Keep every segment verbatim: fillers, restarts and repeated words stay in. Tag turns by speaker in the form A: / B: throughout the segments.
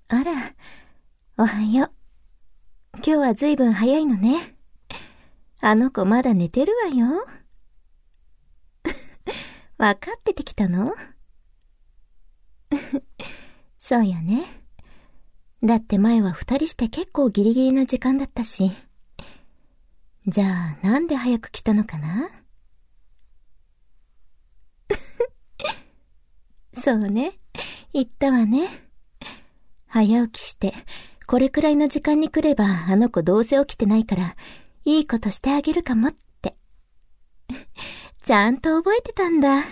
A: あら、おはよう。今日はずいぶん早いのね。あの子まだ寝てるわよ。わかっててきたの？そうよね。だって前は二人して結構ギリギリな時間だったし。じゃあなんで早く来たのかな？そうね。言ったわね。早起きして、これくらいの時間に来ればあの子どうせ起きてないから、いいことしてあげるかもって。ちゃんと覚えてたんだ。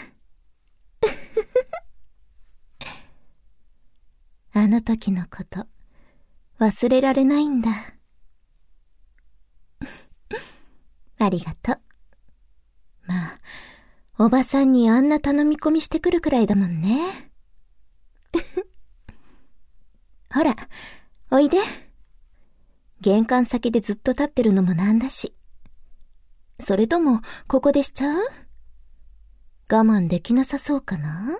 A: あの時のこと、忘れられないんだ。ありがとう。まあ、おばさんにあんな頼み込みしてくるくらいだもんね。ほら、おいで。玄関先でずっと立ってるのもなんだし。それとも、ここでしちゃう？我慢できなさそうかな？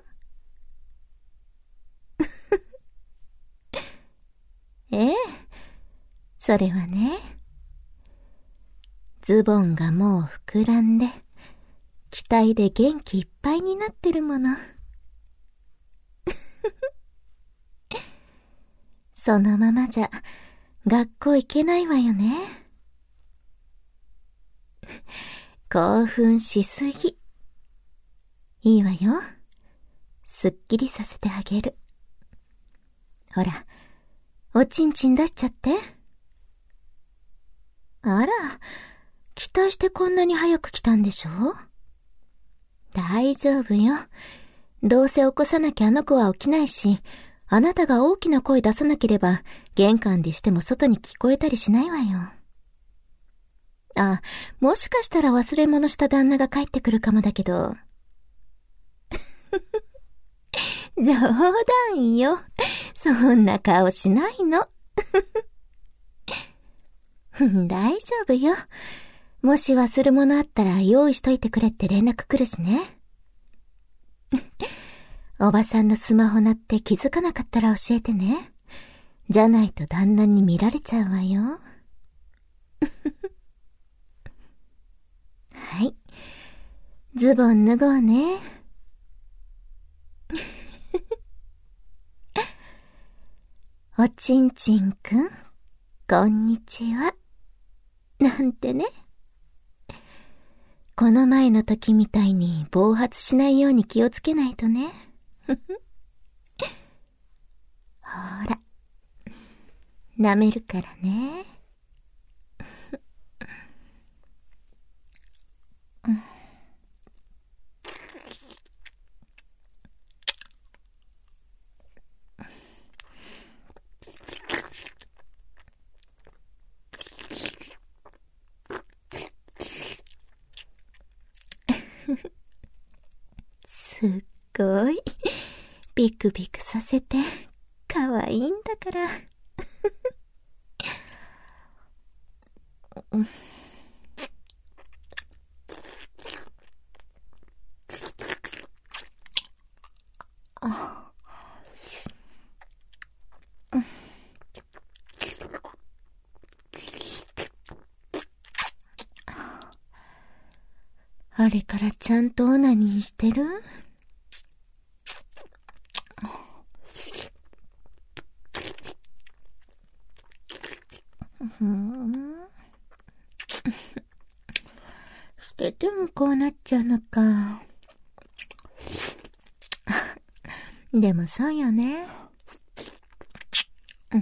A: ええ、それはね、ズボンがもう膨らんで、期待で元気いっぱいになってるもの。そのままじゃ、学校行けないわよね。興奮しすぎ。いいわよ。すっきりさせてあげる。ほら、おちんちん出しちゃって。あら、期待してこんなに早く来たんでしょ？大丈夫よ。どうせ起こさなきゃあの子は起きないし、あなたが大きな声出さなければ、玄関でしても外に聞こえたりしないわよ。あ、もしかしたら忘れ物した旦那が帰ってくるかもだけど。冗談よ。そんな顔しないの。大丈夫よ。もし忘れ物あったら用意しといてくれって連絡来るしね。おばさんのスマホ鳴って気づかなかったら教えてね。じゃないと旦那に見られちゃうわよ。はい。ズボン脱ごうね。おちんちんくん、こんにちは。なんてね。この前の時みたいに暴発しないように気をつけないとね。ほら、舐めるからね。すっごいビクビクさせて可愛いんだから。あれからちゃんとオナニーしてる？ふん。しててもこうなっちゃうのか。でもそうよね。うん、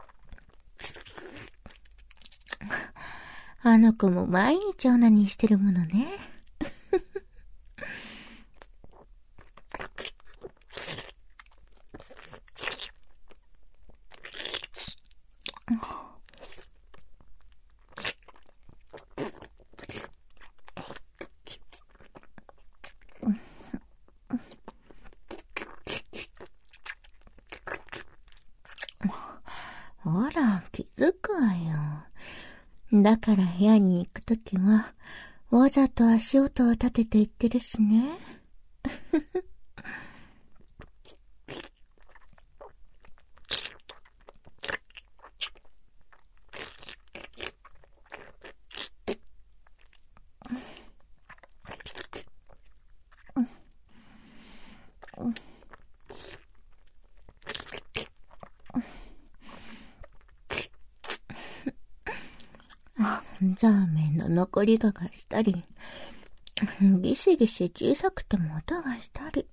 A: あの子も毎日オナニーしてるものね。ほら、気づくわよ。だから部屋に行くときは、わざと足音を立てて行ってるしね。 ザーメンの残りががしたり、ギシギシ小さくても音がしたり。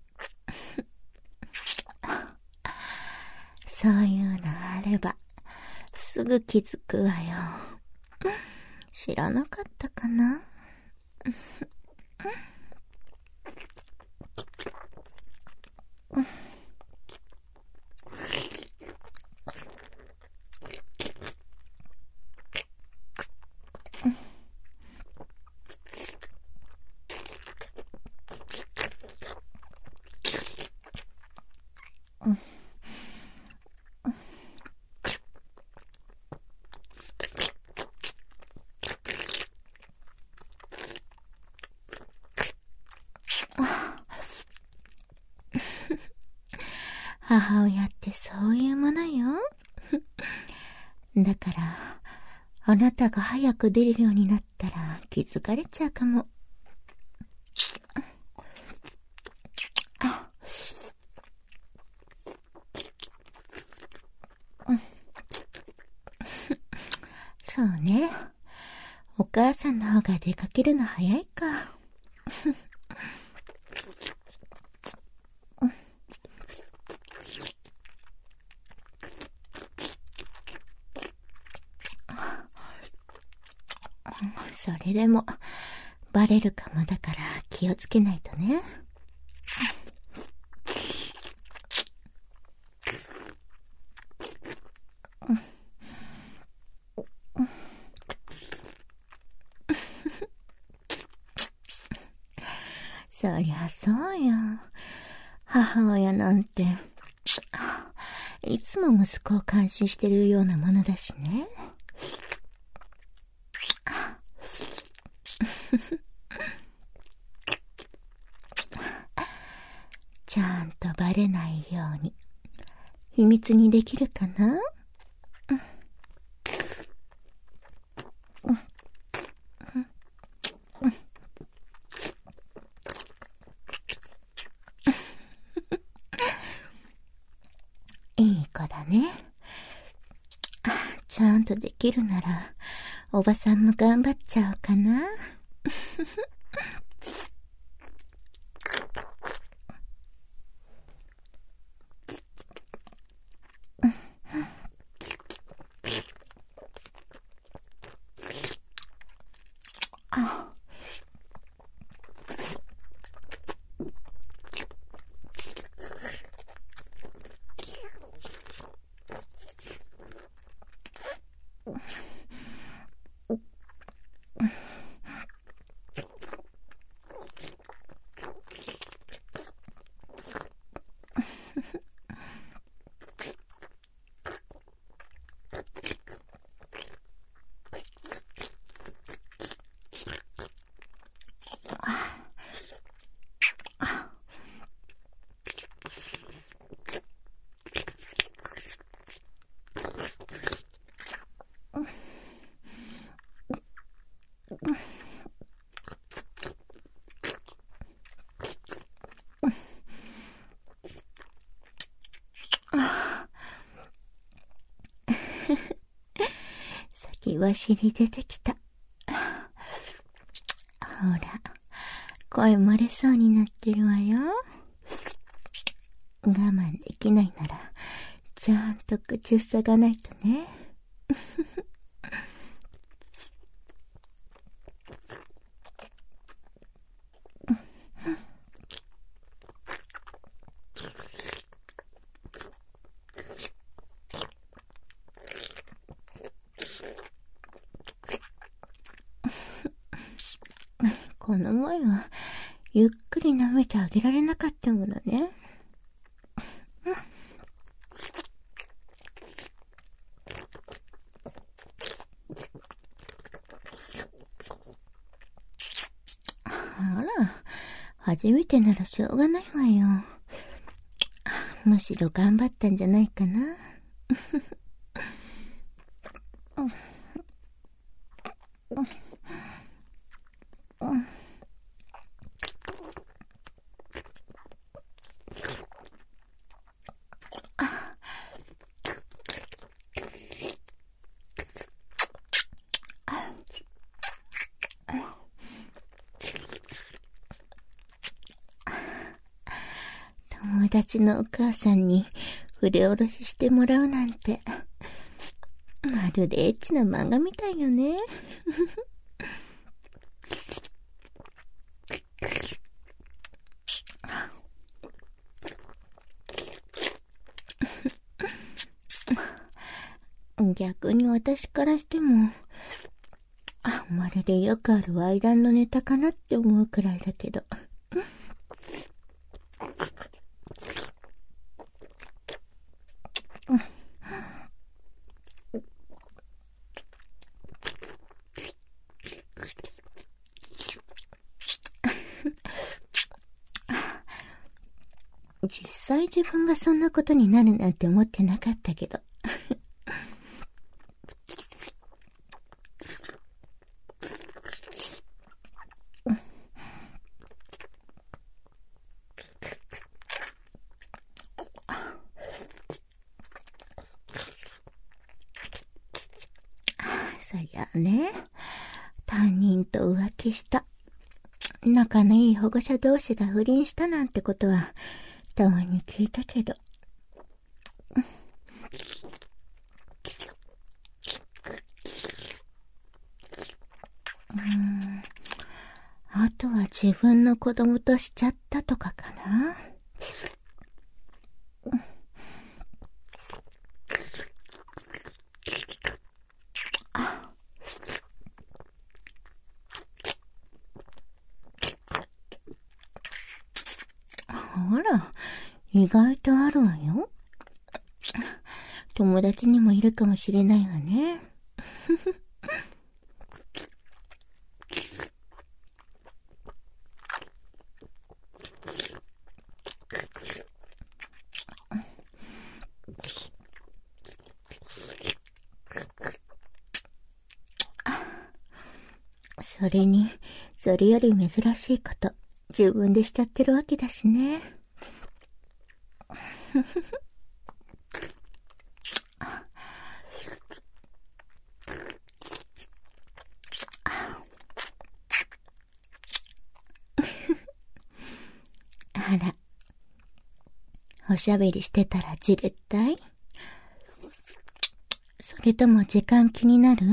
A: そういうのあれば、すぐ気づくわよ。知らなかったかな？母親ってそういうものよ。だから、あなたが早く出るようになったら気づかれちゃうかも。そうね。お母さんの方が出かけるの早いか。それでもバレるかもだから気をつけないとね。そりゃそうよ。母親なんていつも息子を監視してるようなものだしね。ちゃんとバレないように秘密にできるかな？いい子だね。ちゃんとできるならおばさんも頑張っちゃおうかな。先走り出てきた。ほら、声漏れそうになってるわよ。我慢できないなら、ちゃんと口塞がないとね。この前はゆっくり舐めてあげられなかったものね。あら、初めてならしょうがないわよ。むしろ頑張ったんじゃないかな。 達のお母さんに筆下ろししてもらうなんて、まるでエッチな漫画みたいよね。逆に私からしても、まるでよくあるワイランのネタかなって思うくらいだけど。実際自分がそんなことになるなんて思ってなかったけど。そりゃあね、担任と浮気した。仲のいい保護者同士が不倫したなんてことはたまに聞いたけど。うーん、あとは自分の子供としちゃったとかかな。ほら、意外とあるわよ。友達にもいるかもしれないわね。それに、それより珍しいこと、自分でしちゃってるわけだしね。あら、おしゃべりしてたらじれったい？それとも時間気になる？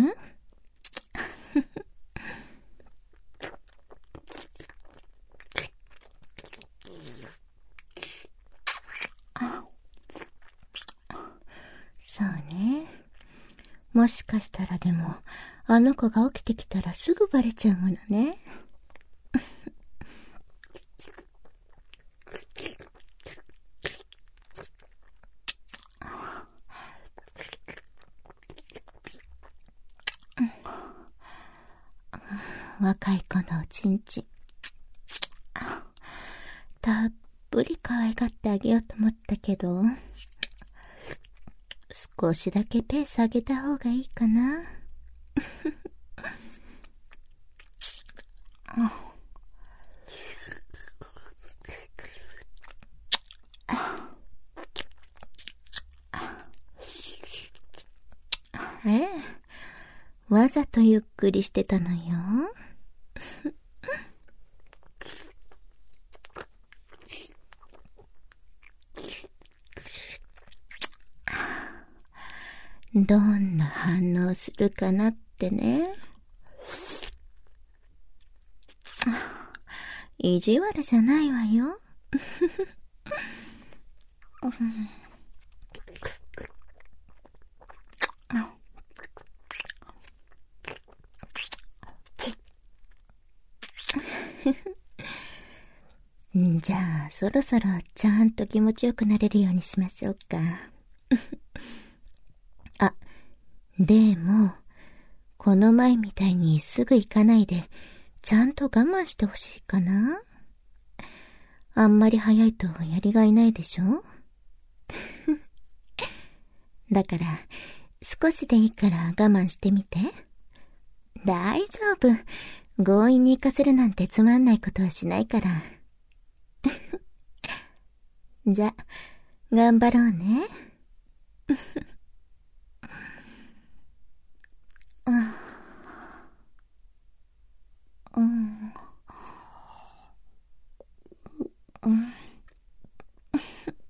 A: そうね。もしかしたらでも、あの子が起きてきたらすぐバレちゃうものね。若い子のおちんちん。たっぷり可愛がってあげようと思ったけど、少しだけペース上げた方がいいかな。ええ、わざとゆっくりしてたのよ。どんな反応するかなってね。意地悪じゃないわよ。じゃあ、そろそろちゃんと気持ちよくなれるようにしましょうか。あ、でも、この前みたいにすぐ行かないで、ちゃんと我慢してほしいかな。あんまり早いとやりがいないでしょ。だから、少しでいいから我慢してみて。大丈夫。強引に行かせるなんてつまんないことはしないから。じゃ、頑張ろうね。うん。うん。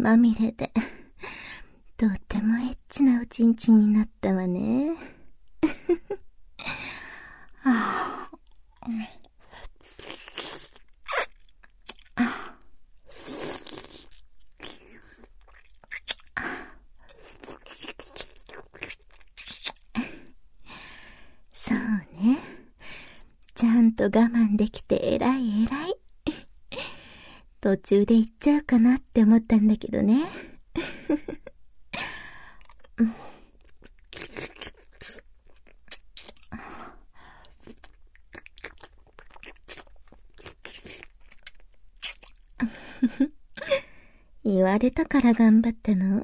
A: まみれで、とってもエッチなおちんちんになったわね。はあ、そうね。ちゃんと我慢できて偉い偉い。途中で行っちゃうかなって思ったんだけどね。言われたから頑張ったの。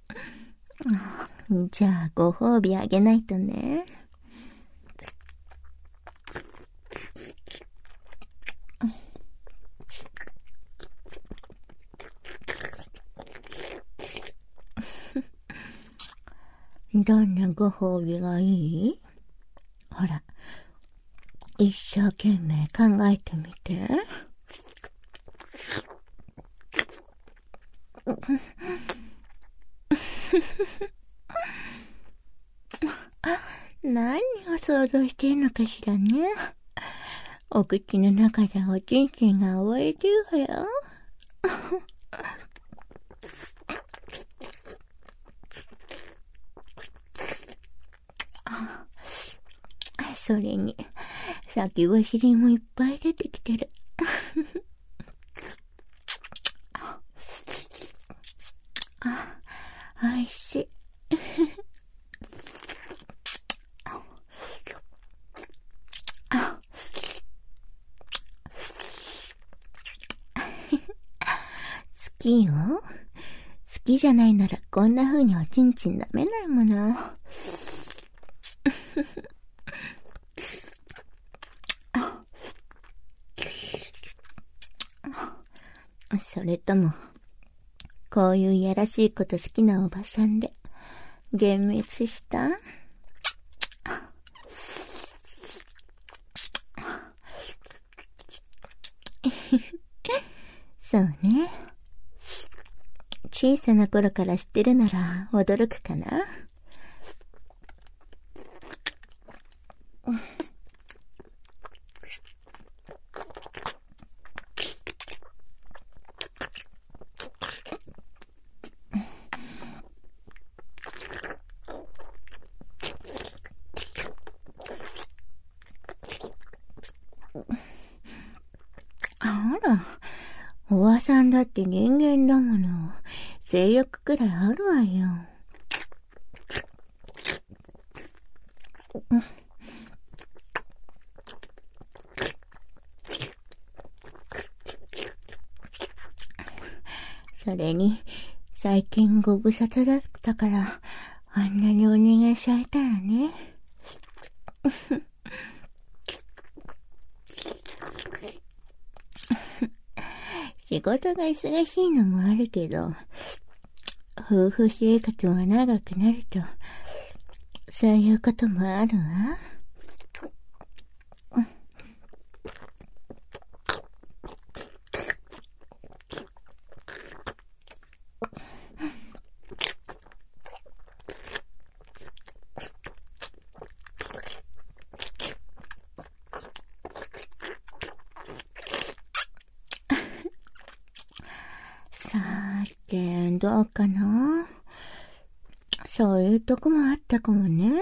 A: じゃあご褒美あげないとね。どんなご褒美がいい？ほら、一生懸命考えてみて。何を想像しているのかしらね。お口の中でおちんちんが溺れてるわよ。それに、先走りもいっぱい出てきてる。おいしい。好きよ。好きじゃないならこんな風におちんちん舐めないもの。それとも、こういういやらしいこと好きなおばさんで、幻滅した？そうね。小さな頃から知ってるなら驚くかな。あら、おばさんだって人間だもの。性欲くらいあるわよ。それに、最近ご無沙汰だったから、あんなにお願いされたらね。仕事が忙しいのもあるけど、夫婦生活が長くなると、そういうこともあるわ。さて、どうかな？そういうとこもあったかもね。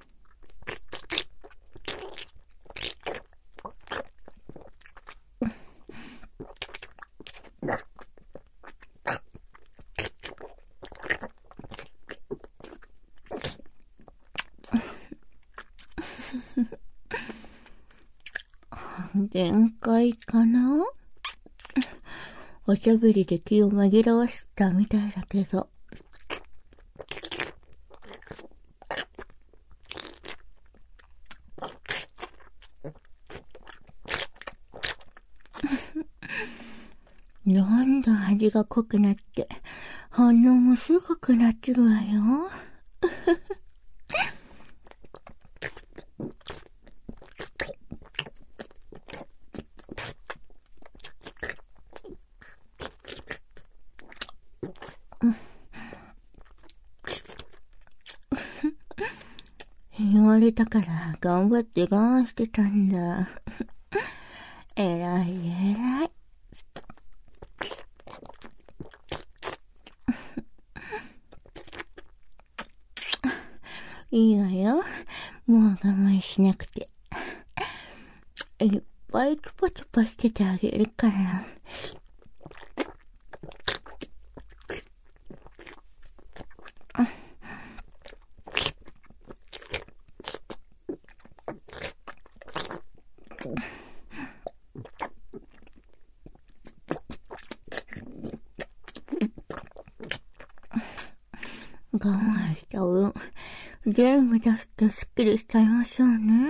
A: 限界かな？おしゃべりで気を紛らわせたみたいだけど。どんどん味が濃くなって、反応もすごくなってるわよ。 われたから頑張って我慢してたんだ。えらいえらい。いいわよ。もう我慢しなくて。いっぱいチュパチュパしててあげるから。我慢した分、全部出すとすっきりしちゃいましょうね。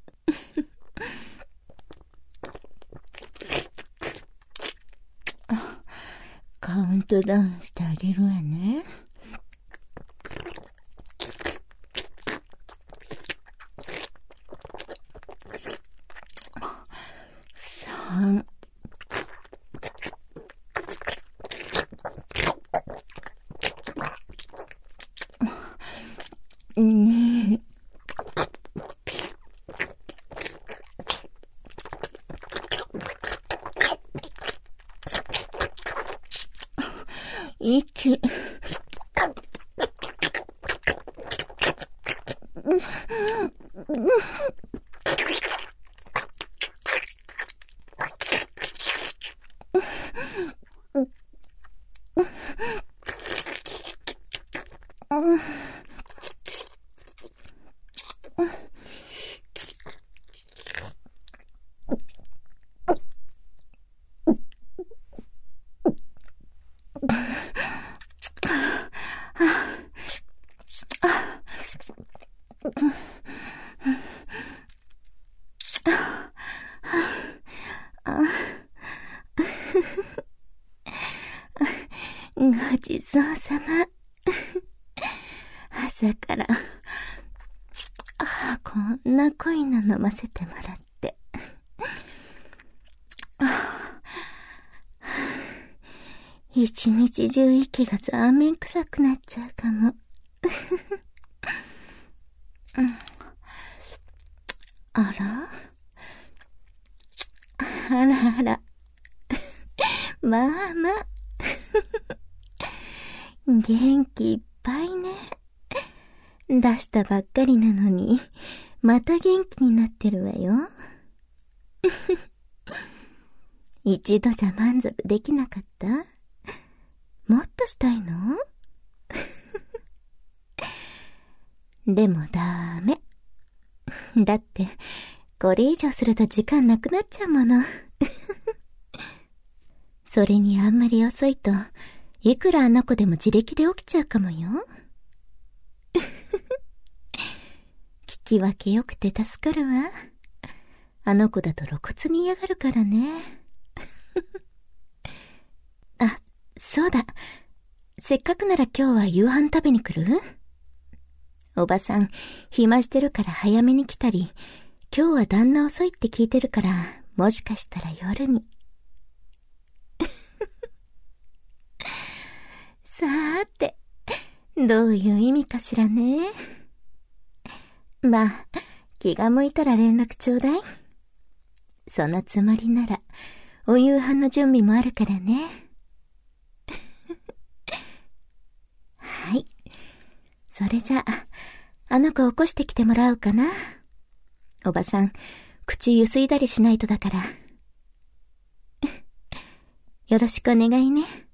A: カウントダウンしてあげるわね。三。ねえ。息。ごちそうさま。朝から、あ、こんな濃いの飲ませてもらって。一日中息がザーメン臭くなっちゃうかも。あらあらあら。まあまあ。元気いっぱいね。出したばっかりなのに、また元気になってるわよ。一度じゃ満足できなかった？もっとしたいの？でもダメ。だって、これ以上すると時間なくなっちゃうもの。それにあんまり遅いと、いくらあの子でも自力で起きちゃうかもよ。聞き分けよくて助かるわ。あの子だと露骨に嫌がるからね。あ、そうだ。せっかくなら今日は夕飯食べに来る？おばさん、暇してるから早めに来たり、今日は旦那遅いって聞いてるから、もしかしたら夜に。さーて、どういう意味かしらね。まあ、気が向いたら連絡ちょうだい。そのつもりなら、お夕飯の準備もあるからね。はい。それじゃあ、あの子起こしてきてもらおうかな。おばさん、口ゆすいだりしないとだから。よろしくお願いね。